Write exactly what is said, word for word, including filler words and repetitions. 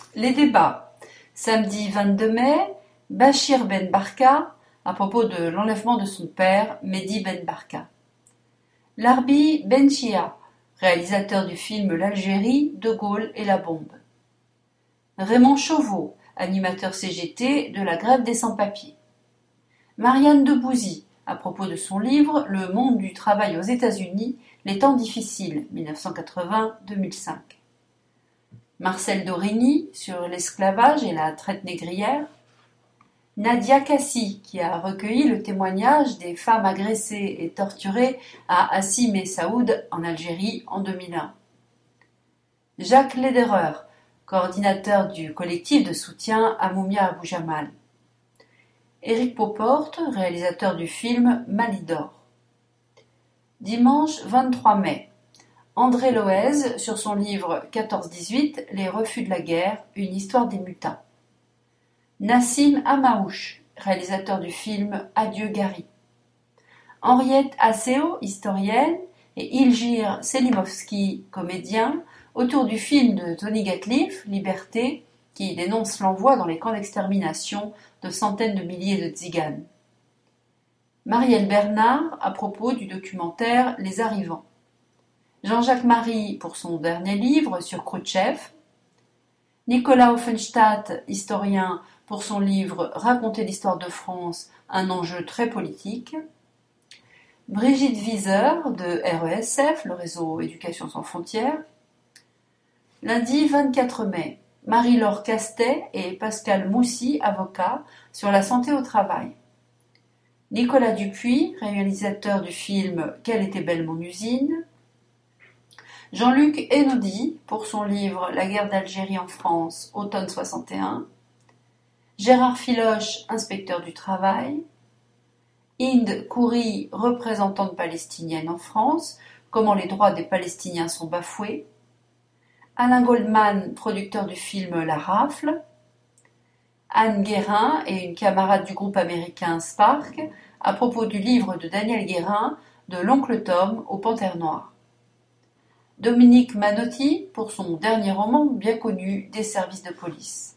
Les débats. Samedi vingt-deux mai, Bachir Ben Barka, à propos de l'enlèvement de son père, Mehdi Ben Barka. Larbi Ben Chia, réalisateur du film L'Algérie, De Gaulle et la bombe. Raymond Chauveau, animateur C G T de la grève des sans-papiers. Marianne Debouzy, à propos de son livre Le monde du travail aux États-Unis, les temps difficiles, mille neuf cent quatre-vingts à deux mille cinq. Marcel Dorigny, sur l'esclavage et la traite négrière. Nadia Kassi, qui a recueilli le témoignage des femmes agressées et torturées à Hassi Messaoud en Algérie en deux mille un. Jacques Lederer, coordinateur du collectif de soutien à Moumia Abou Jamal. Éric Pauporte, réalisateur du film Malidor. Dimanche vingt-trois mai, André Loez sur son livre quatorze dix-huit, Les refus de la guerre, une histoire des mutins. Nassim Amaouche, réalisateur du film Adieu Gary. Henriette Asseo, historienne, et Ilgir Selimovski, comédien, autour du film de Tony Gatliff, Liberté, qui dénonce l'envoi dans les camps d'extermination de centaines de milliers de tziganes. Marielle Bernard, à propos du documentaire Les Arrivants. Jean-Jacques Marie pour son dernier livre sur Khrouchtchev. Nicolas Offenstadt, historien, pour son livre Raconter l'histoire de France, un enjeu très politique. Brigitte Wieser de R E S F, le réseau Éducation sans frontières. Lundi vingt-quatre mai, Marie-Laure Castet et Pascal Moussy, avocats, sur la santé au travail. Nicolas Dupuis, réalisateur du film Quelle était belle mon usine. Jean-Luc Hénaudy, pour son livre La guerre d'Algérie en France, automne soixante et un. Gérard Filoche, inspecteur du travail. Inde Khoury, représentante palestinienne en France, comment les droits des Palestiniens sont bafoués. Alain Goldman, producteur du film La Rafle. Anne Guérin et une camarade du groupe américain Spark, à propos du livre de Daniel Guérin, de l'oncle Tom aux Panthères noires. Dominique Manotti, pour son dernier roman bien connu, Des services de police.